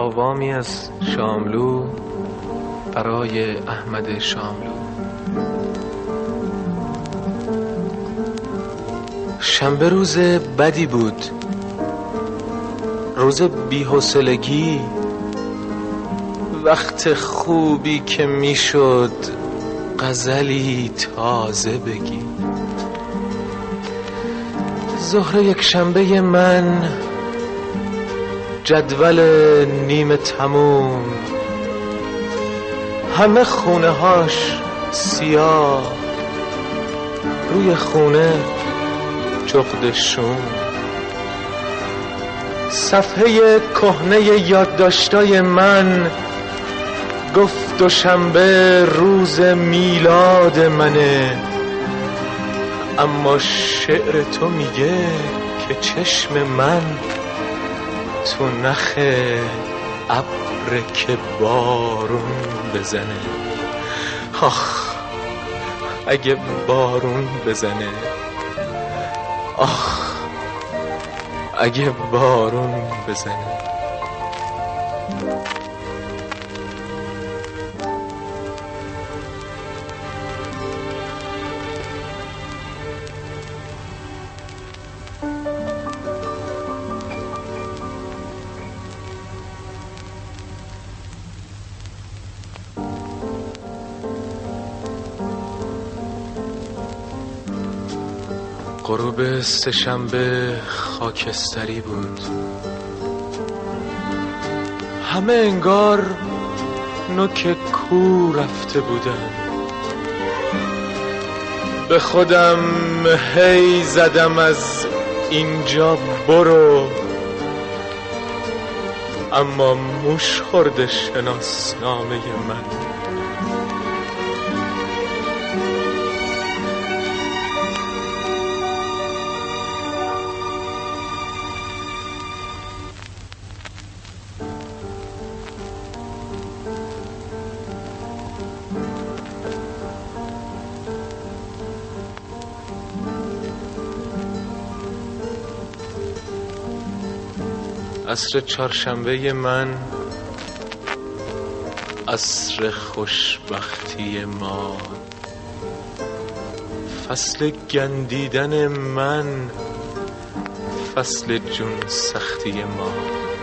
آوامی از شاملو برای احمد شاملو. شنبه روز بدی بود، روز بی‌حوصلگی، وقت خوبی که میشد غزلی تازه بگی. ظهر یک شنبه من، جدول نیمه تموم، همه خونه هاش سیاه، روی خونه جغد شوم. صفحه کهنه یادداشتای من گفت دوشنبه روز میلاد منه، اما شعر تو میگه که چشم من تو نخ ابر که بارون بزنه. آخ اگه بارون بزنه، آخ اگه بارون بزنه. غروب سه‌شنبه خاکستری بود، همه انگار نوک کو رفته بودن. به خودم هی زدم از اینجا برو، اما موش خورده شناسنامه من. عصر چهارشنبه من، عصر خوشبختی ما، فصل گندیدن من، فصل جون سختی ما.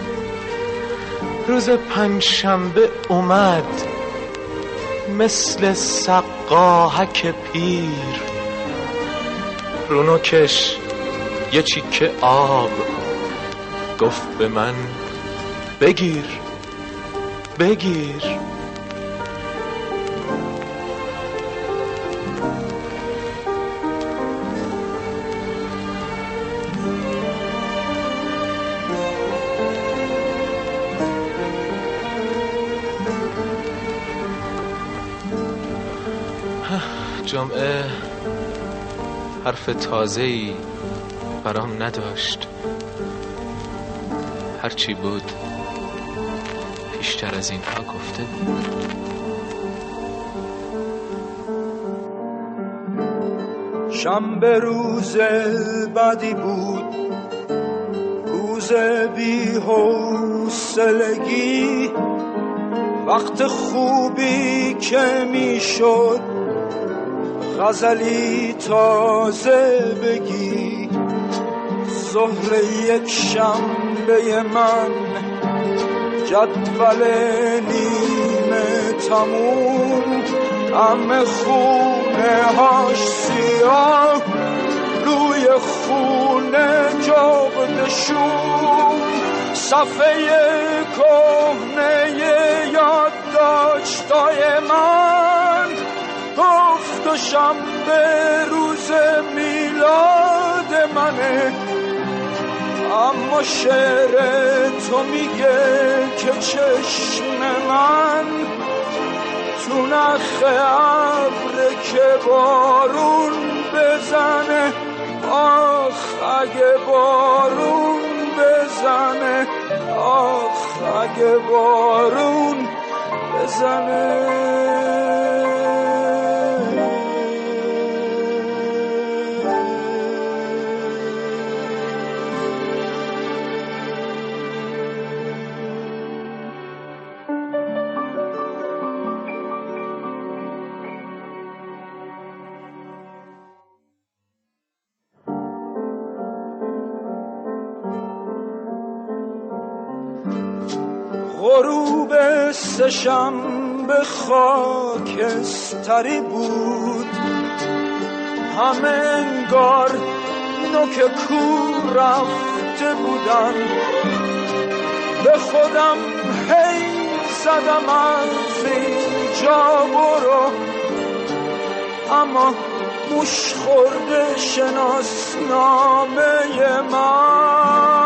روز پنجشنبه اومد مثل سقاهک پیر، رونوکش یه چیکه آب گفت به من بگیر بگیر. جمعه حرف تازه‌ای برام نداشت، هرچی بود پیشتر از اینها گفته بود. شنبه روز بدی بود، روز بی‌حوصلگی، وقت خوبی که میشد غزلی تازه بگی. ظهر یک شنبه من، جدول نیمه تموم، همه خونه هاش سیاه، روی خونه جغد شوم. صفحه کهنه یادداشتای من گفت دوشنبه روز میلاد منه، اما شعر تو میگه که چشم من تو نخ ابر که بارون بزنه. آخ اگه بارون بزنه، آخ اگه بارون بزنه. غروب سه‌شنبه خاکستری بود، همه انگار نوک کور رفته بودن. به خودم هی زدم از اینجا برو، اما موش خورده شناسنامه من.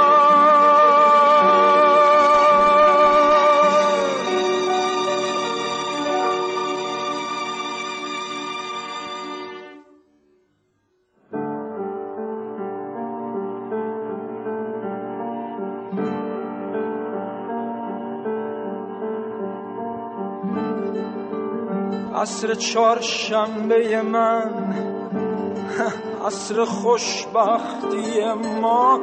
عصر چهارشنبه من، عصر خوشبختی ما،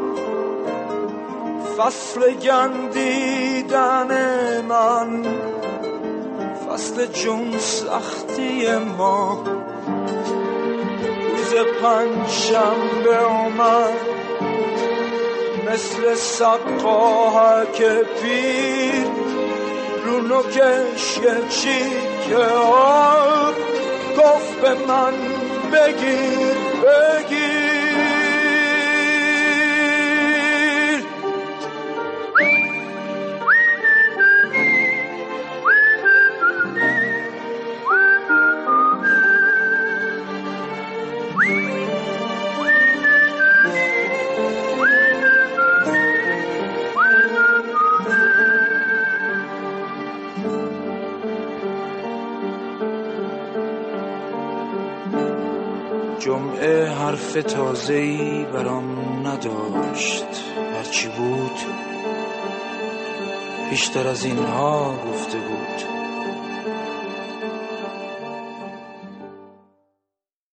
فصل گندیدن من، فصل جون سختی ما. روز پنجشنبه اومد مثل سقاهک پیر، رو نوکش یه چیکه آب گفت به من بگیر بگیر. جمعه حرف تازه‌ای برام نداشت، هرچی بود بیشتر از اینها گفته بود.